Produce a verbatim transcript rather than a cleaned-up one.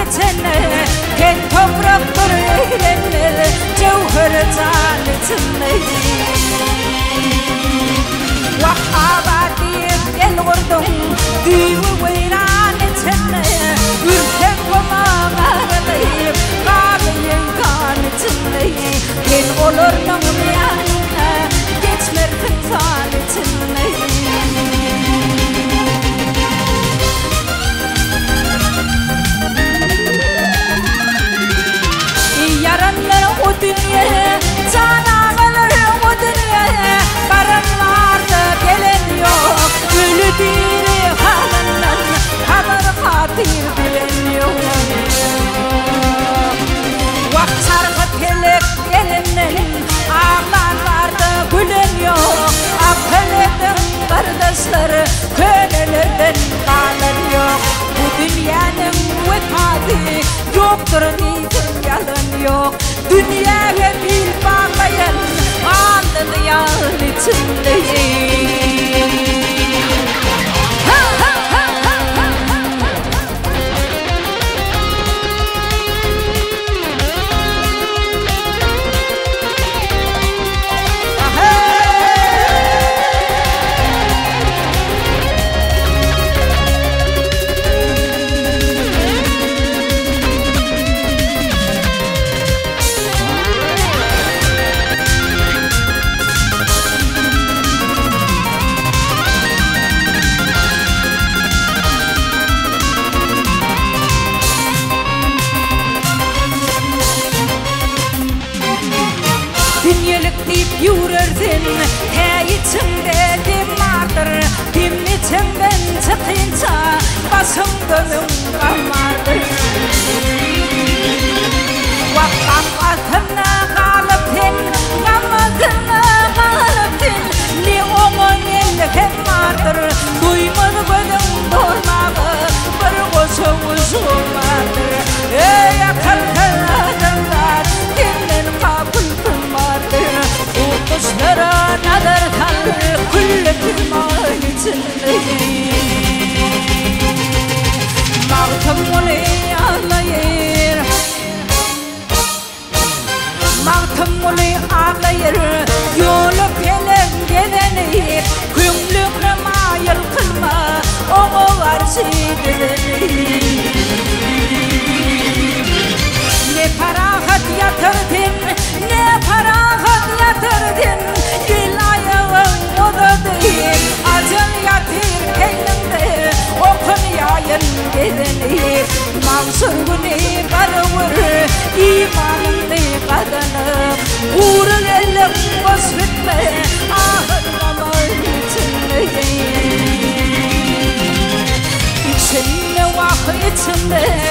cennet ken topraklar eylenir cevher zalitini Wah abadiyet el gurdum divi weyran cennet ürken koma bağırlayıp Kağlayın kanıtını ken olurdan yanına geçmerkin zalitini Yaranlar o dünyaya, canavarlar o dünyaya Karınlarda gelen yok, ölü diri halından Haber kadir bilen yok Vak çarkı telek gelenlerin ağlarlarda gülen yok Akıllıdın kardeşleri kölelerden kalan yok Bu dünyanın vefadi yoktur nidir yalan yok Dünyaya bir bağlayan alnını yağın içindeyim Ha ha ha ha ha Dünyelik deyip yürürdün He içimde dimardır Dim içimden çıkınca Basım gönlüm kalmardır Vakam atına kalıptın Kamadına kalıptın Ne onun elken vardır Duymadı gönlüm dolmağı Bir koşu uzun vardır Ey akıl kıladırlar Dinlen kabul Kuşlara nadir kalır Kulle kırman içindeyim Mağtım olu ağlayır Mağtım olu ağlayır Yolu gelen geleni Kümlüğüne mayıl kılma Onu var şeydirini Ne parahat yatırdın Ne parahat yatırdın Gül ayağın o da değil Acın yatır kendimde Okun yayın geleni Mansur günü karıvır İmanın ne kadını Uğrun elim boz bitme Ahırlama içindeyim İçinde vah içinde